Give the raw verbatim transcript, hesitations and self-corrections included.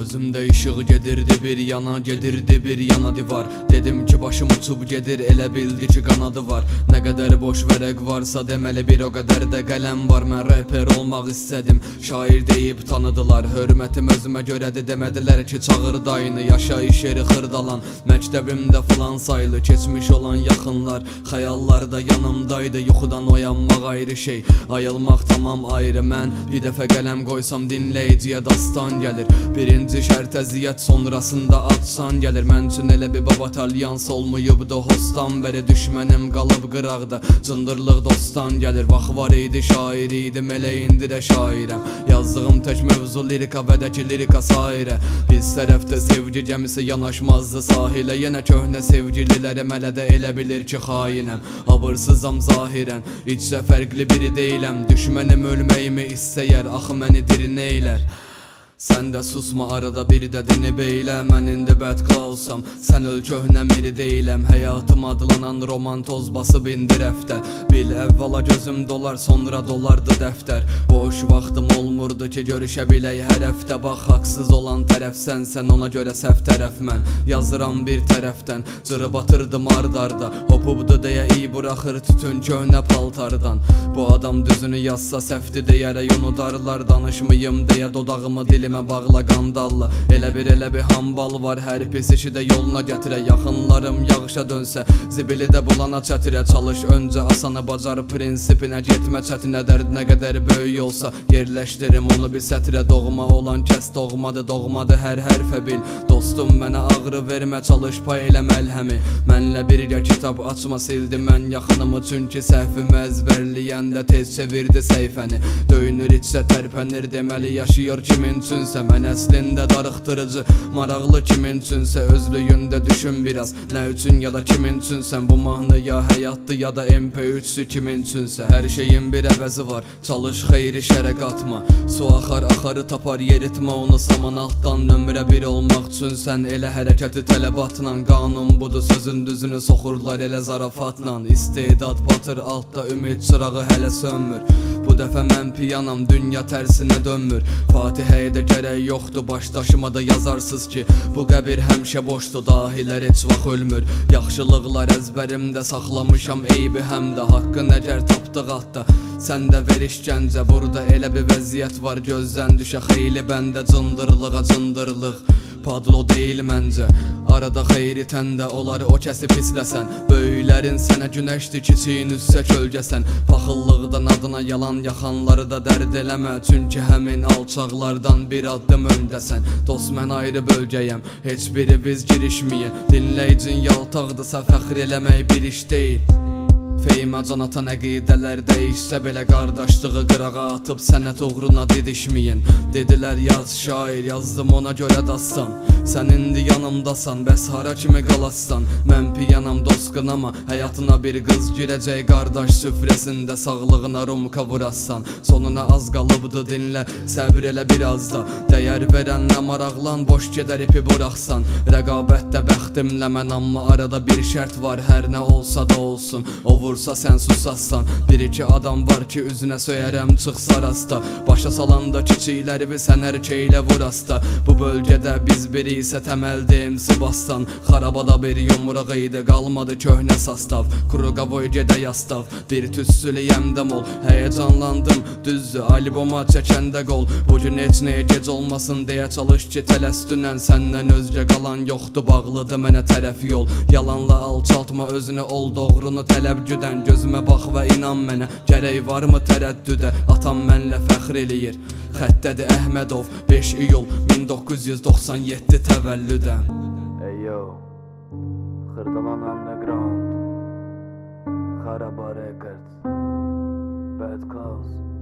Gözümde ışık gedirdi bir yana, gedirdi bir yana divar. Dedim ki başım uçup gedir, elə bildi ki kanadı var. Ne kadar boş vərəq varsa deməli bir o kadar da qələm var. Mən rapper olmaq istedim, şair deyip tanıdılar. Hörmətim özümə görədi, demədilər ki çağır dayını. Yaşayış yeri xırdalan, məktəbimdə filan saylı. Keçmiş olan yaxınlar, xəyallarda yanımdaydı. Yuxudan oyanmaq ayrı şey, ayılmaq tamam ayrı. Mən bir dəfə qələm qoysam dinləyiciyə dastan gəlir. Birinci şərt əziyyət, sonrasında atsan gəlir. Mən üçün elə bir baba talyans olmayıbdı hostan bəri. Düşmənim qalıb qıraqda, cındırlıq dostdan gəlir. Vaxt var idi, şair idim, elə indi də şairəm. Yazdığım tək mövzu lirika, vədəki lirika sairə. Biz tərəfdə sevgi gəmisi yanaşmazdı sahilə. Yenə köhnə sevgililərim hələ də elə bilir ki xainəm. Abırsızam zahirən, içsə fərqli biri deyiləm. Düşmənim ölməyimi istəyər, axı məni diri neylər. Sən də susma, arada bir də dinib eylə. Mən indi bədqa olsam, sən öl köhnə miri deyiləm. Həyatım adlanan roman toz basıb indi rəftər. Bil əvvəla gözüm dolar, sonra dolardı dəftər. Boş vaxtım olmurdu ki görüşə bilək hər həftə. Bax, haqsız olan tərəf sənsən, ona görə səhv tərəf mən. Yazıram bir tərəfdən, cırı batırdım ardarda. Hopubdu deyə iyi buraxır tütün köhnə paltardan. Bu adam düzünü yazsa səhvdi deyərək unudarlar. Danışmayım deyə dodağımı dilimə bağla qandalla. Elə bir elə bir hambal var, hər pis işi də yoluna gətirə. Yaxınlarım yağışa dönsə, zibili də bulana çətirə. Çalış öncə asanı bacar prinsipinə, getmə çətinə. Dərd nə qədər böyük olsa yerləşdirim onu bir sətrə. Doğma olan kəs doğmadı, doğmadı hər hərfə bil. Dostum mənə ağrı vermə, çalış pay elə məlhəmi. Mənlə birgə kitab açma, sildi mən yaxınımı. Çünki səhvimi əzbərləyəndə tez çevirdi səhifəni. Döyünür içsə tərpənir, deməli yaşıyor kimin üçünsə. Mən əslində darıxdırıcı, maraqlı kimin üçünsə. Özlüyündə düşün biraz, nə üçün ya da kimin üçünsən. Bu mahnı ya həyatdı ya da M P üçsü kimin üçünsə. Hər şeyin bir əvəzi var, çalış xeyri şərə qatma. Su axar axarı tapar, yeritmə onu saman altdan. Nömrə bir olmaq üçünsən, elə hərəkəti tələbatla. Qanun budur, sözün düzünü soxurlar elə zarafatla. İstedad batır altda, ümid çırağı hələ sönmür. Bu dəfə mən piyanam, dünya tərsinə dönmür. Fatihəyə də gərək yoxdur, başdaşıma da yazarsız ki bu qəbir həmişə boşdur, dahilər heç vaxt ölmür. Yaxşılıqlar əzbərimdə saxlamışam, eybi həm də haqqın əgər tapdıq altda. Sən də veriş gəncə, burada elə bir vəziyyət var. Gözdən düşə xeyli bəndə, cındırlığa cındırlıq padlo deyil məncə. Arada xeyri təndə olar o kəsi pisləsən. Böyüklərin sənə günəşdir, kiçiyin üstsə kölgəsən. Paxıllıqdan adına yalan yaxanları da dərd eləmə. Çünki həmin alçaqlardan bir addım öndəsən. Dost mən ayrı bölgəyəm, heç biri biz girişməyin. Dinləyicin yaltaqdırsa fəxr eləmək bir iş deyil. Feymə can atan əqidələr dəyişsə belə, qardaşlığı qırağa atıb sənət uğruna didişməyin. Dedilər yaz şair, yazdım ona görə dastan. Sən indi yanımdasan, bəs hara kimi qalassan. Mən piyanam, dost qınama, həyatına bir qız girəcək. Qardaş süfrəsində sağlığına rumka vurassan. Sonuna az qalıbdı, dinlə, səbr elə biraz da. Dəyər verənlə maraqlan, boş gedər ipi buraxsan. Rəqabətdə bəxtimlə mən, amma arada bir şərt var. Hər nə olsa da olsun, o vursa sən susassan. Bir iki adam var ki üzünə söyərəm, çıxsa rasta. Başa salanda kiçikləri bir sən erkəklə vurasta. Bu bölgədə biz biri isə təməldim Sibastan. Xarabada bir yumruq idi, qalmadı köhnə sastav. Kuruqavoy gedə yastav, bir tüssülüyəm dəm ol. Həyəcanlandım, düzdür, alboma çəkəndə qol. Bugün heç nəyə gec olmasın deyə çalış ki tələstünən. Səndən özgə qalan yoxdur, bağlıdır mənə tərəf yol. Yalanla alçaltma özünü, ol doğrunu tələb güdən. Gözümə bax və inan mənə, gərək varmı tərəddüdə. Atam mənlə fəxr eləyir, xəttədir Əhmədov. beş iyul min doqquz yüz doxsan yeddi təvəllüdən. Ey yo, Xırdalan Underground, Xaraba Records, Bad Cause.